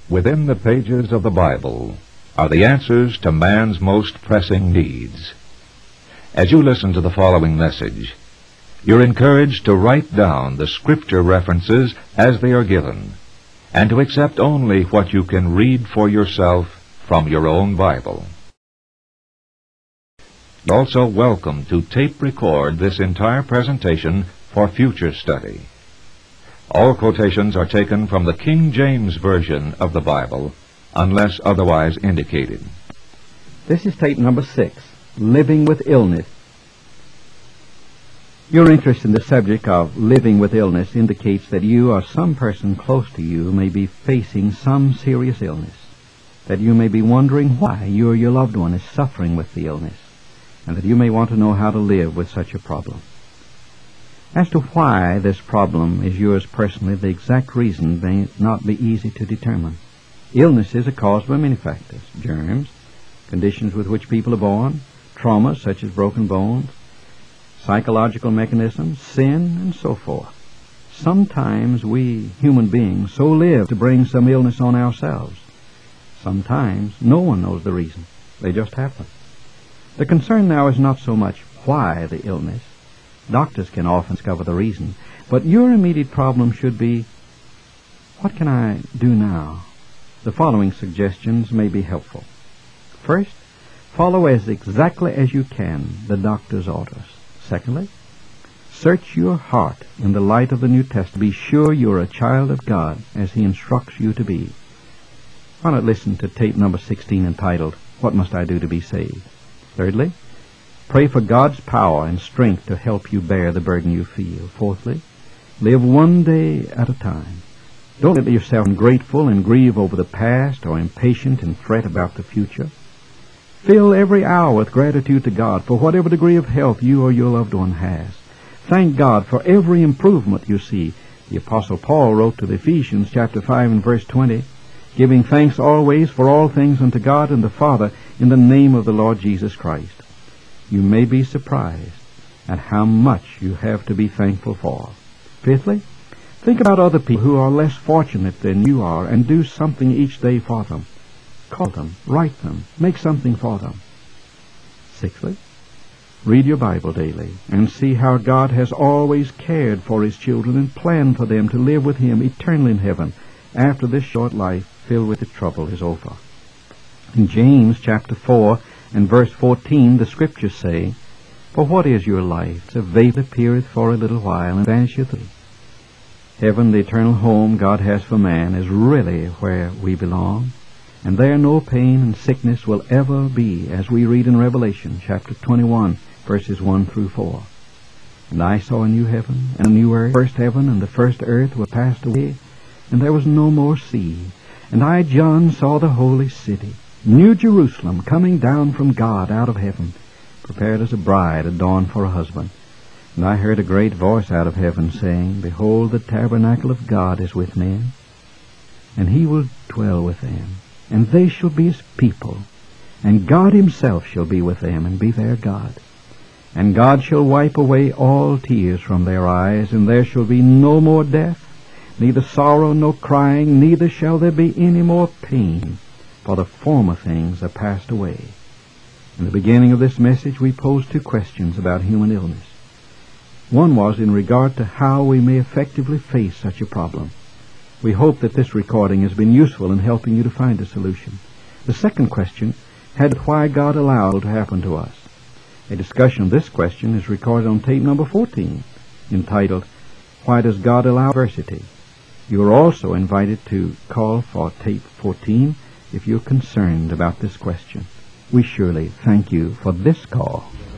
Within the pages of the Bible are the answers to man's most pressing needs. As you listen to the following message, you're encouraged to write down the Scripture references as they are given, and to accept only what you can read for yourself from your own Bible. Also, welcome to tape record this entire presentation for future study. All quotations are taken from the King James Version of the Bible, unless otherwise indicated. This is tape number 6, Living with Illness. Your interest in the subject of living with illness indicates that you or some person close to you may be facing some serious illness, that you may be wondering why you or your loved one is suffering with the illness, and that you may want to know how to live with such a problem. As to why this problem is yours personally, the exact reason may not be easy to determine. Illnesses are caused by many factors: germs, conditions with which people are born, traumas such as broken bones, psychological mechanisms, sin, and so forth. Sometimes we human beings so live to bring some illness on ourselves. Sometimes no one knows the reason. They just happen. The concern now is not so much why the illness. Doctors can often discover the reason. But your immediate problem should be, what can I do now? The following suggestions may be helpful. First, follow as exactly as you can the doctor's orders. Secondly, search your heart in the light of the New Testament. Be sure you're a child of God as He instructs you to be. Why not listen to tape number 16 entitled, What Must I Do to Be Saved? Thirdly, pray for God's power and strength to help you bear the burden you feel. Fourthly, live one day at a time. Don't let yourself ungrateful and grieve over the past, or impatient and fret about the future. Fill every hour with gratitude to God for whatever degree of health you or your loved one has. Thank God for every improvement you see. The Apostle Paul wrote to the Ephesians chapter 5 and verse 20, giving thanks always for all things unto God and the Father in the name of the Lord Jesus Christ. You may be surprised at how much you have to be thankful for. Fifthly, think about other people who are less fortunate than you are and do something each day for them. Call them, write them, make something for them. Sixthly, read your Bible daily and see how God has always cared for His children and planned for them to live with Him eternally in heaven after this short life filled with its trouble is over. In James chapter 4 and verse 14, the Scriptures say, For what is your life? It's a vapor that appeareth for a little while and vanisheth away. Heaven, the eternal home God has for man, is really where we belong, and there no pain and sickness will ever be, as we read in Revelation chapter 21, verses 1 through 4. And I saw a new heaven and a new earth. The first heaven and the first earth were passed away, and there was no more sea. And I, John, saw the holy city, New Jerusalem, coming down from God out of heaven, prepared as a bride adorned for a husband. And I heard a great voice out of heaven saying, Behold, the tabernacle of God is with men, and He will dwell with them, and they shall be His people, and God Himself shall be with them, and be their God. And God shall wipe away all tears from their eyes, and there shall be no more death, neither sorrow nor crying, neither shall there be any more pain, for the former things are passed away. In the beginning of this message we posed 2 questions about human illness. One was in regard to how we may effectively face such a problem. We hope that this recording has been useful in helping you to find a solution. The second question had why God allowed it to happen to us. A discussion of this question is recorded on tape number 14, entitled, Why Does God Allow Adversity? You are also invited to call for tape 14 if you're concerned about this question. We surely thank you for this call.